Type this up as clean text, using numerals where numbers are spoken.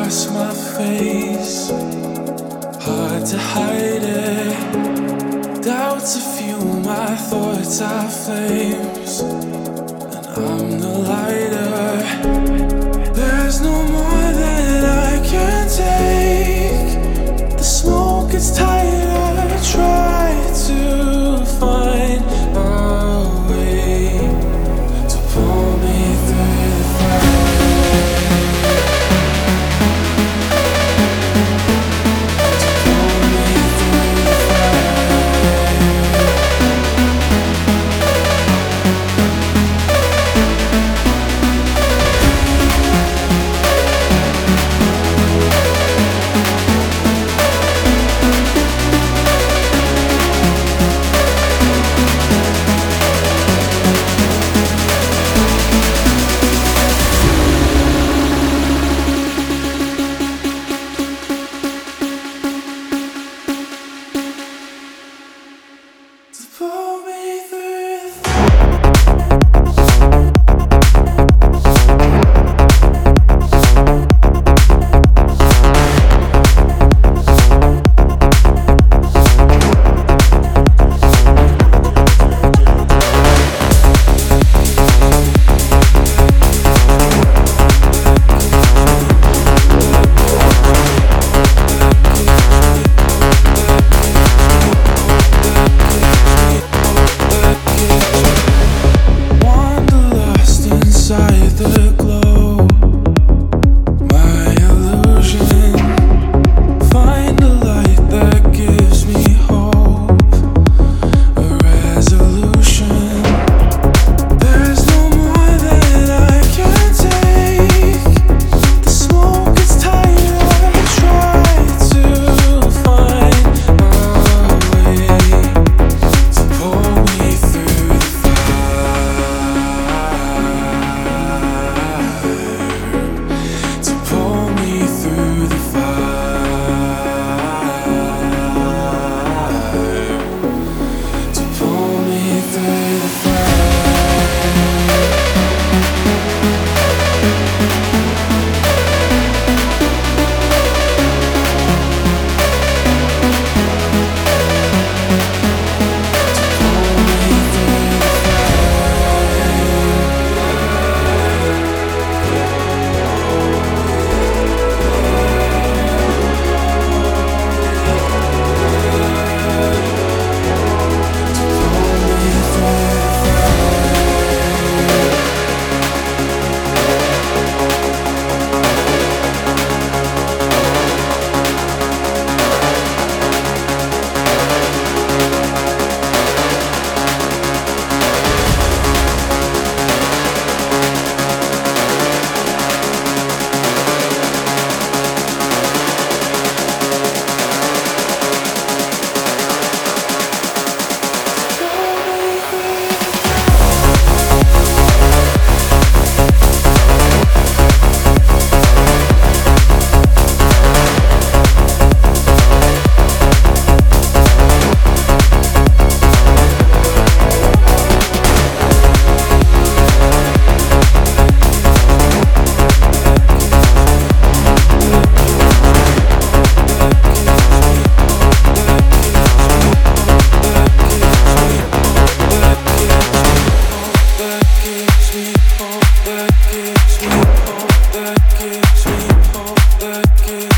across my face, hard to hide it. Doubts a few, my thoughts are flames, and I'm the lighter. There's no more that I can take. The smoke is tight, I try to find a way to pull me through the fire. That gives me hope, that gives me hope, that gives